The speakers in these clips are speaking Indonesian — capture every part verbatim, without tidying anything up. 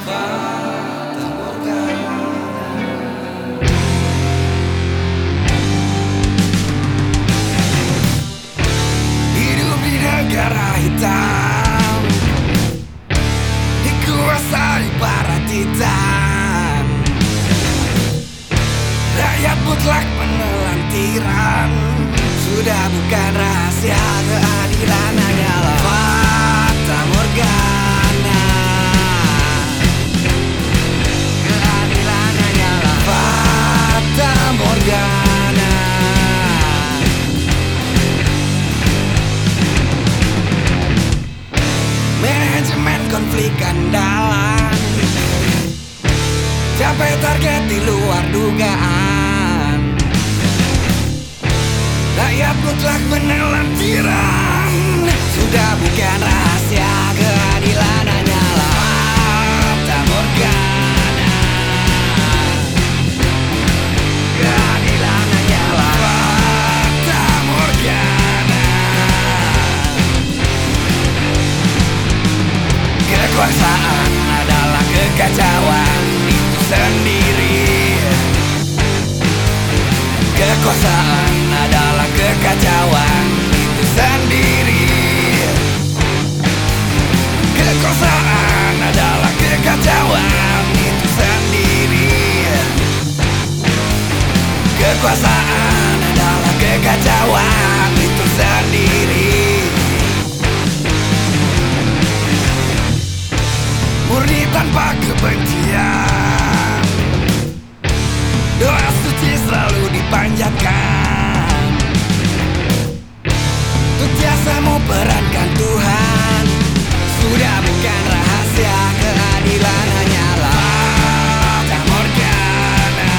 Fata Morgana. Hidup di negara hitam, dikuasai para titan. Rakyat mutlak menelan tiran. Sudah bukan rahasia, keadilan hanyalah Fata Morgana. Keadilan hanyalah Fata Morgana. Manajemen konflik andalan, capai target di luar dugaan. Rakyat mutlak menelan tiran. Sudah bukan rahasia, keadilan hanyalah Fata Morgana. Keadilan hanyalah Fata Morgana. Kekuasaan adalah kekacauan itu sendiri. Kekuasaan adalah kekacauan itu sendiri. Kekuasaan adalah kekacauan itu sendiri. Kekuasaan adalah kekacauan itu sendiri. Murni tanpa kebencian, doa suci selalu dipanjatkan. Untuk jasa memerankan Tuhan. Sudah bukan rahasia, keadilan hanyalah Fata Morgana.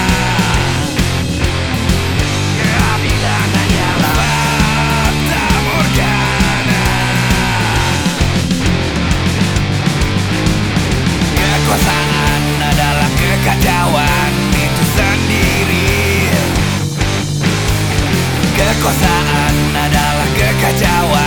Keadilan hanyalah Fata Morgana. Kekuasaan adalah kekacauan itu sendiri. Kekuasaan adalah kekacauan